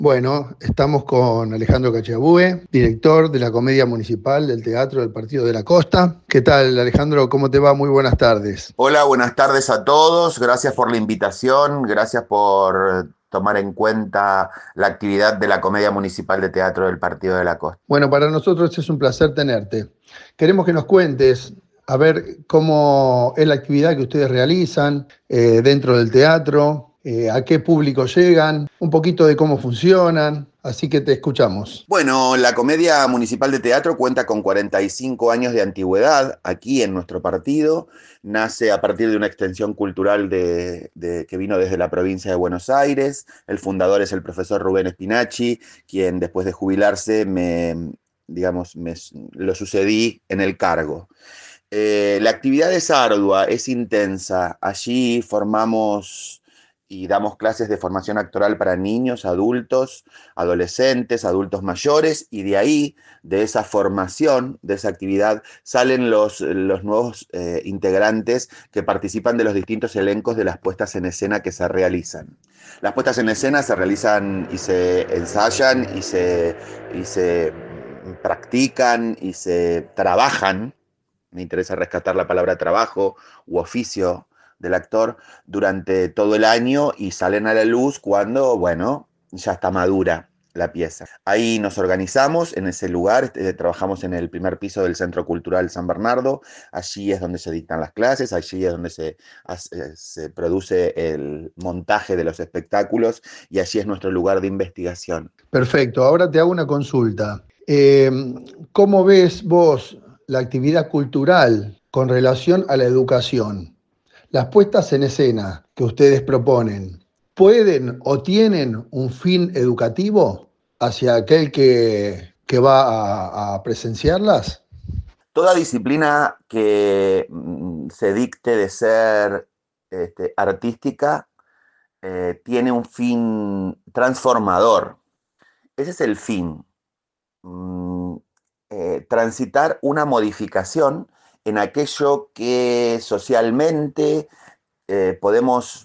Bueno, estamos con Alejandro Cachabue, director de la Comedia Municipal del Teatro del Partido de la Costa. ¿Qué tal, Alejandro? ¿Cómo te va? Muy buenas tardes. Hola, buenas tardes a todos. Gracias por la invitación. Gracias por tomar en cuenta la actividad de la Comedia Municipal de Teatro del Partido de la Costa. Bueno, para nosotros es un placer tenerte. Queremos que nos cuentes a ver cómo es la actividad que ustedes realizan dentro del teatro, a qué público llegan, un poquito de cómo funcionan, así que te escuchamos. Bueno, la Comedia Municipal de Teatro cuenta con 45 años de antigüedad aquí en nuestro partido. Nace a partir de una extensión cultural que vino desde la provincia de Buenos Aires. El fundador es el profesor Rubén Spinacci, quien después de jubilarse lo sucedí en el cargo. La actividad es ardua, es intensa. Allí formamos y damos clases de formación actoral para niños, adultos, adolescentes, adultos mayores, y de ahí, de esa formación, de esa actividad, salen los nuevos integrantes que participan de los distintos elencos de las puestas en escena que se realizan. Las puestas en escena se realizan y se ensayan y se practican y se trabajan. Me interesa rescatar la palabra trabajo u oficio del actor durante todo el año y salen a la luz cuando, bueno, ya está madura la pieza. Ahí nos organizamos en ese lugar, trabajamos en el primer piso del Centro Cultural San Bernardo. Allí es donde se dictan las clases, allí es donde se produce el montaje de los espectáculos y allí es nuestro lugar de investigación. Perfecto, ahora te hago una consulta. ¿Cómo ves vos la actividad cultural con relación a la educación? Las puestas en escena que ustedes proponen, ¿pueden o tienen un fin educativo hacia aquel que va a presenciarlas? Toda disciplina que se dicte de ser artística tiene un fin transformador. Ese es el fin. Mm, Transitar una modificación en aquello que socialmente podemos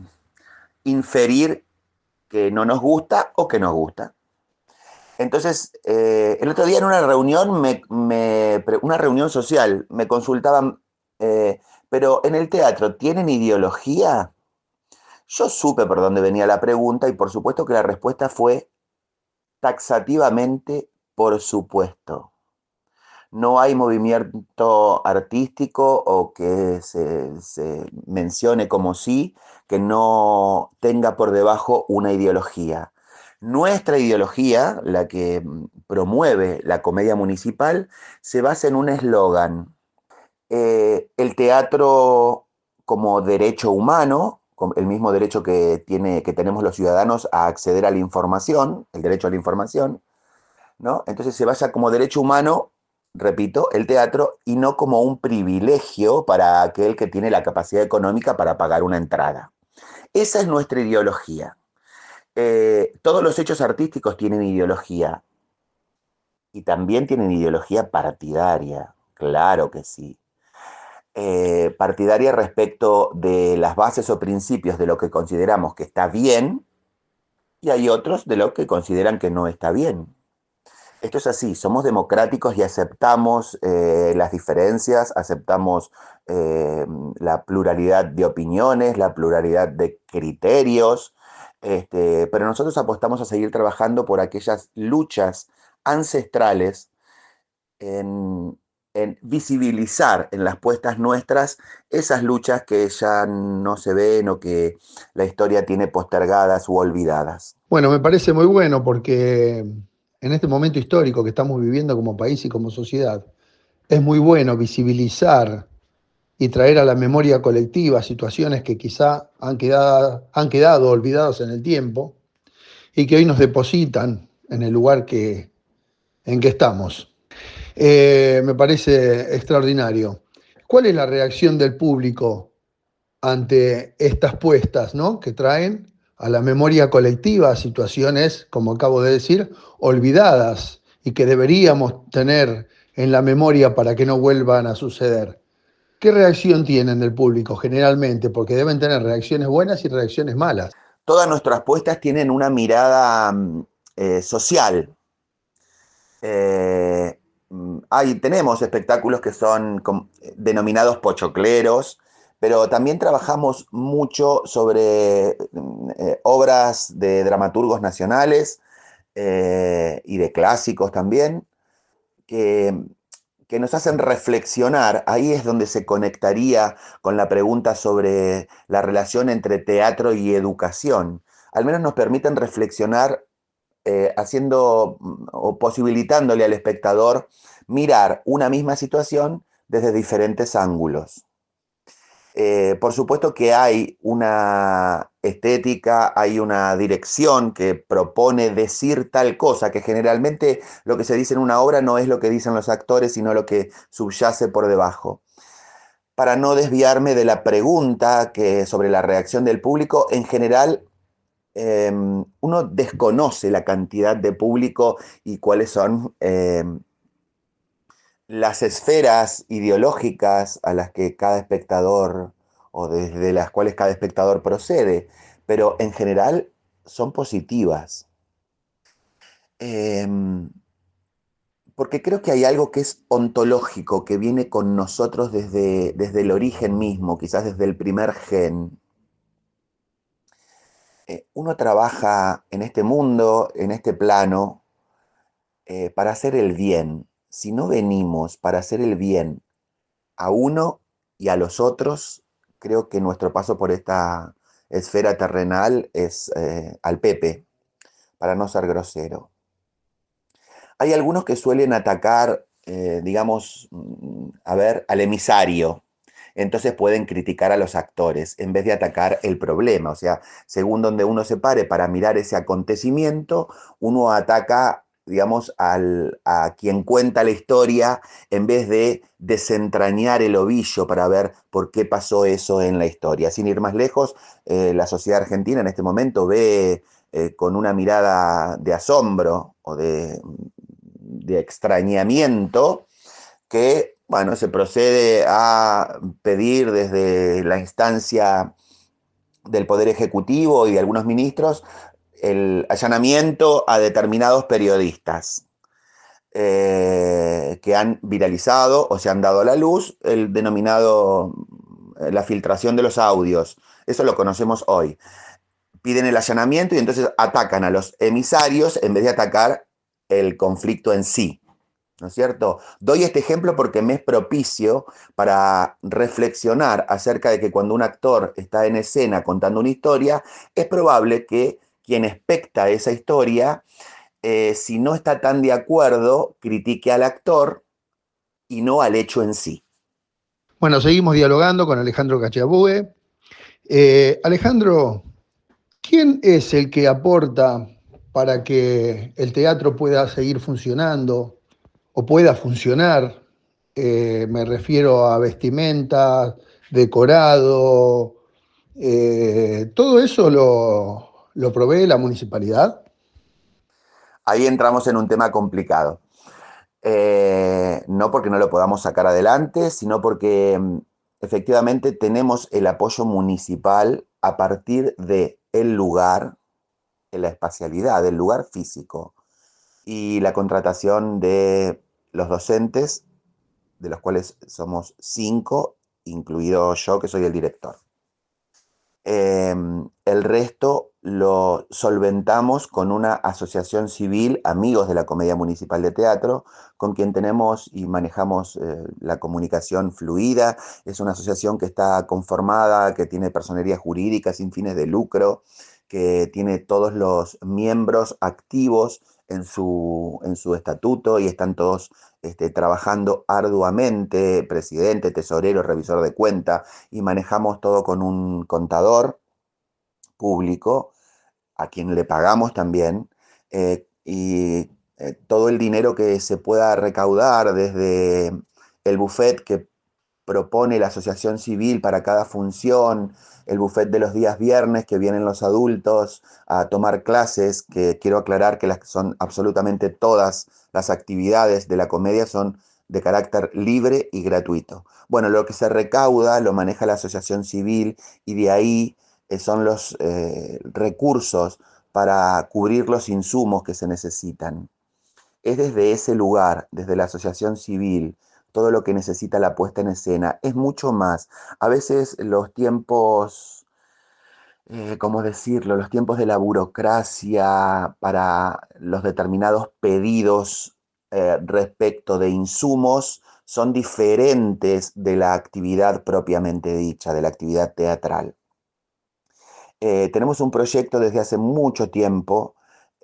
inferir que no nos gusta o que nos gusta. Entonces, el otro día en una reunión, una reunión social, me consultaban, pero en el teatro, ¿tienen ideología? Yo supe por dónde venía la pregunta y por supuesto que la respuesta fue taxativamente, por supuesto. No hay movimiento artístico o que se mencione como sí, que no tenga por debajo una ideología. Nuestra ideología, la que promueve la comedia municipal, se basa en un eslogan: el teatro como derecho humano, el mismo derecho que tenemos los ciudadanos a acceder a la información, el derecho a la información, ¿no? Entonces se basa como derecho humano, repito, el teatro, y no como un privilegio para aquel que tiene la capacidad económica para pagar una entrada. Esa es nuestra ideología. Todos los hechos artísticos tienen ideología y también tienen ideología partidaria, claro que sí. Partidaria respecto de las bases o principios de lo que consideramos que está bien y hay otros de lo que consideran que no está bien. Esto es así, somos democráticos y aceptamos las diferencias, aceptamos eh, la pluralidad de opiniones, la pluralidad de criterios, pero nosotros apostamos a seguir trabajando por aquellas luchas ancestrales en, en visibilizar en las puestas nuestras esas luchas que ya no se ven o que la historia tiene postergadas u olvidadas. Bueno, me parece muy bueno porque en este momento histórico que estamos viviendo como país y como sociedad, es muy bueno visibilizar y traer a la memoria colectiva situaciones que quizá han quedado olvidadas en el tiempo y que hoy nos depositan en el lugar en que estamos. Me parece extraordinario. ¿Cuál es la reacción del público ante estas puestas, ¿no?, que traen a la memoria colectiva situaciones, como acabo de decir, olvidadas y que deberíamos tener en la memoria para que no vuelvan a suceder? ¿Qué reacción tienen del público generalmente? Porque deben tener reacciones buenas y reacciones malas. todas nuestras puestas tienen una mirada social. Tenemos espectáculos que son denominados pochocleros, pero también trabajamos mucho sobre obras de dramaturgos nacionales y de clásicos también, que, que nos hacen reflexionar. Ahí es donde se conectaría con la pregunta sobre la relación entre teatro y educación. Al menos nos permiten reflexionar haciendo o posibilitándole al espectador mirar una misma situación desde diferentes ángulos. Por supuesto que hay una estética, hay una dirección que propone decir tal cosa, que generalmente lo que se dice en una obra no es lo que dicen los actores, sino lo que subyace por debajo. Para no desviarme de la pregunta sobre la reacción del público, en general uno desconoce la cantidad de público y cuáles son las esferas ideológicas a las que cada espectador o desde las cuales cada espectador procede, pero en general son positivas. Porque creo que hay algo que es ontológico, que viene con nosotros desde el origen mismo, quizás desde el primer gen. Uno trabaja en este mundo, en este plano, para hacer el bien. Si no venimos para hacer el bien a uno y a los otros, creo que nuestro paso por esta esfera terrenal es al Pepe, para no ser grosero. Hay algunos que suelen atacar, digamos, al emisario. Entonces pueden criticar a los actores en vez de atacar el problema. O sea, según donde uno se pare para mirar ese acontecimiento, uno ataca, digamos, a quien cuenta la historia en vez de desentrañar el ovillo para ver por qué pasó eso en la historia. Sin ir más lejos, la sociedad argentina en este momento ve con una mirada de asombro o de extrañamiento que, bueno, se procede a pedir desde la instancia del Poder Ejecutivo y de algunos ministros el allanamiento a determinados periodistas que han viralizado o se han dado a la luz el denominado la filtración de los audios. Eso lo conocemos hoy. Piden el allanamiento y entonces atacan a los emisarios en vez de atacar el conflicto en sí. ¿No es cierto? Doy este ejemplo porque me es propicio para reflexionar acerca de que cuando un actor está en escena contando una historia, es probable que quien especta esa historia, si no está tan de acuerdo, critique al actor y no al hecho en sí. Bueno, seguimos dialogando con Alejandro Cachabue. Alejandro, ¿quién es el que aporta para que el teatro pueda seguir funcionando o pueda funcionar? Me refiero a vestimenta, decorado, ¿todo eso lo provee la municipalidad? Ahí entramos en un tema complicado. No porque no lo podamos sacar adelante, sino porque efectivamente tenemos el apoyo municipal a partir de el lugar, de la espacialidad, del lugar físico y la contratación de los docentes, de los cuales somos 5, incluido yo, que soy el director. El resto lo solventamos con una asociación civil, Amigos de la Comedia Municipal de Teatro, con quien tenemos y manejamos la comunicación fluida. Es una asociación que está conformada, que tiene personería jurídica sin fines de lucro, que tiene todos los miembros activos en su estatuto y están todos trabajando arduamente, presidente, tesorero, revisor de cuenta, y manejamos todo con un contador público a quien le pagamos también, y todo el dinero que se pueda recaudar desde el buffet que propone la asociación civil para cada función, el buffet de los días viernes que vienen los adultos a tomar clases, que quiero aclarar que son absolutamente todas las actividades de la comedia son de carácter libre y gratuito. Bueno, lo que se recauda lo maneja la asociación civil y de ahí son los recursos para cubrir los insumos que se necesitan. Es desde ese lugar, desde la asociación civil, todo lo que necesita la puesta en escena, es mucho más. A veces los tiempos, ¿cómo decirlo? Los tiempos de la burocracia para los determinados pedidos respecto de insumos son diferentes de la actividad propiamente dicha, de la actividad teatral. Tenemos un proyecto desde hace mucho tiempo,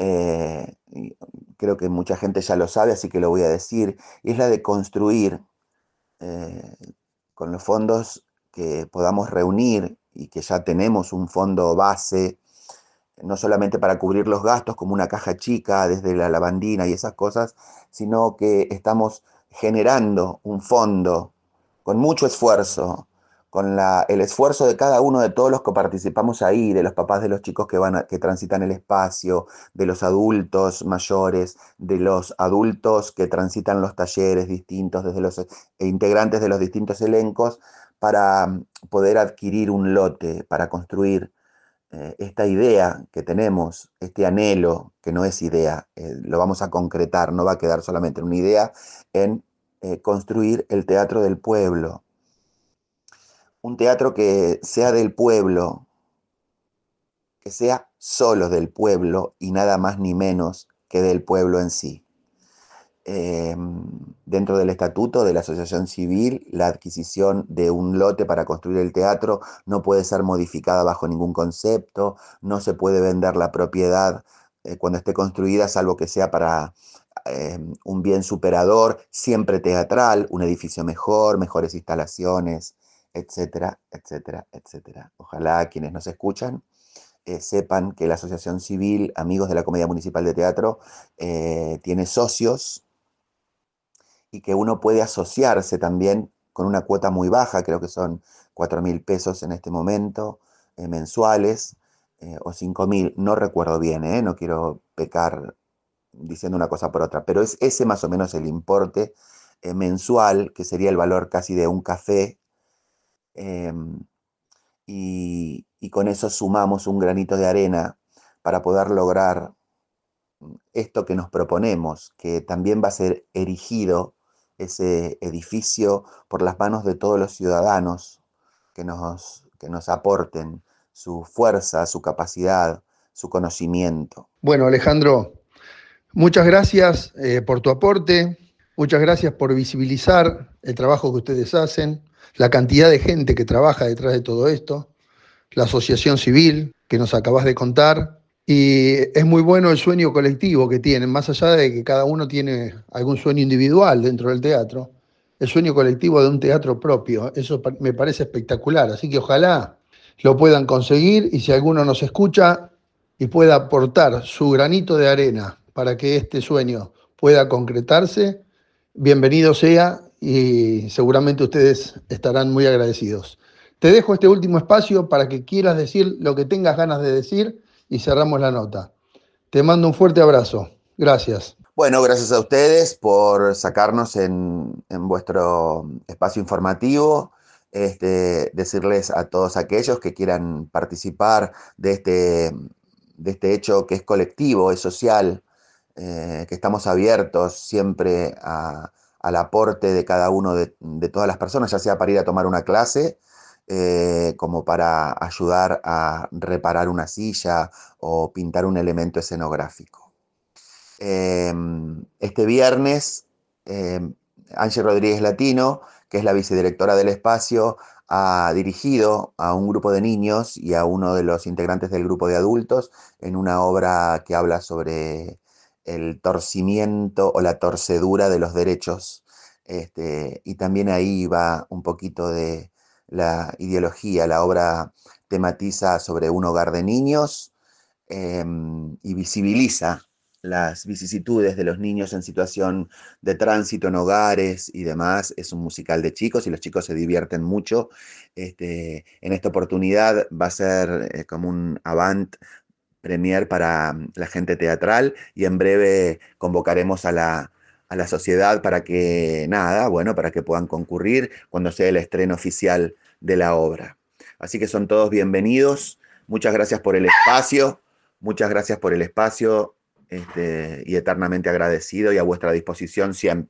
y creo que mucha gente ya lo sabe, así que lo voy a decir, y es la de construir eh, con los fondos que podamos reunir y que ya tenemos un fondo base, no solamente para cubrir los gastos como una caja chica desde la lavandina y esas cosas, sino que estamos generando un fondo con mucho esfuerzo, con el esfuerzo de cada uno de todos los que participamos ahí, de los papás de los chicos que transitan el espacio, de los adultos mayores, de los adultos que transitan los talleres distintos, desde los integrantes de los distintos elencos, para poder adquirir un lote, para construir esta idea que tenemos, este anhelo, que no es idea, lo vamos a concretar, no va a quedar solamente en una idea, en construir el teatro del pueblo. Un teatro que sea del pueblo, que sea solo del pueblo y nada más ni menos que del pueblo en sí. Eh, Dentro del estatuto de la asociación civil, la adquisición de un lote para construir el teatro no puede ser modificada bajo ningún concepto, no se puede vender la propiedad cuando esté construida, salvo que sea para un bien superador, siempre teatral, un edificio mejor, mejores instalaciones, etcétera, etcétera, etcétera. Ojalá quienes nos escuchan sepan que la Asociación Civil Amigos de la Comedia Municipal de Teatro tiene socios y que uno puede asociarse también con una cuota muy baja, creo que son 4.000 pesos en este momento, mensuales, o 5.000, no recuerdo bien, no quiero pecar diciendo una cosa por otra, pero es ese más o menos el importe mensual, que sería el valor casi de un café, eh, y con eso sumamos un granito de arena para poder lograr esto que nos proponemos, que también va a ser erigido ese edificio por las manos de todos los ciudadanos que nos aporten su fuerza, su capacidad, su conocimiento. Bueno, Alejandro, muchas gracias por tu aporte, muchas gracias por visibilizar el trabajo que ustedes hacen, la cantidad de gente que trabaja detrás de todo esto, la asociación civil que nos acabas de contar. Y es muy bueno el sueño colectivo que tienen, más allá de que cada uno tiene algún sueño individual dentro del teatro, el sueño colectivo de un teatro propio, eso me parece espectacular, así que ojalá lo puedan conseguir y si alguno nos escucha y pueda aportar su granito de arena para que este sueño pueda concretarse, bienvenido sea y seguramente ustedes estarán muy agradecidos. Te dejo este último espacio para que quieras decir lo que tengas ganas de decir y cerramos la nota. Te mando un fuerte abrazo. Gracias. Bueno, gracias a ustedes por sacarnos en vuestro espacio informativo. Decirles a todos aquellos que quieran participar de este hecho que es colectivo, es social, que estamos abiertos siempre al aporte de cada uno de todas las personas, ya sea para ir a tomar una clase, como para ayudar a reparar una silla o pintar un elemento escenográfico. Este viernes, Ángel Rodríguez Latino, que es la vicedirectora del espacio, ha dirigido a un grupo de niños y a uno de los integrantes del grupo de adultos en una obra que habla sobre el torcimiento o la torcedura de los derechos. Y también ahí va un poquito de la ideología. La obra tematiza sobre un hogar de niños y visibiliza las vicisitudes de los niños en situación de tránsito en hogares y demás. Es un musical de chicos y los chicos se divierten mucho. En esta oportunidad va a ser como un avant premier para la gente teatral y en breve convocaremos a la sociedad para que, nada, bueno, para que puedan concurrir cuando sea el estreno oficial de la obra. Así que son todos bienvenidos Muchas gracias por el espacio, muchas gracias por el espacio y eternamente agradecido y a vuestra disposición siempre.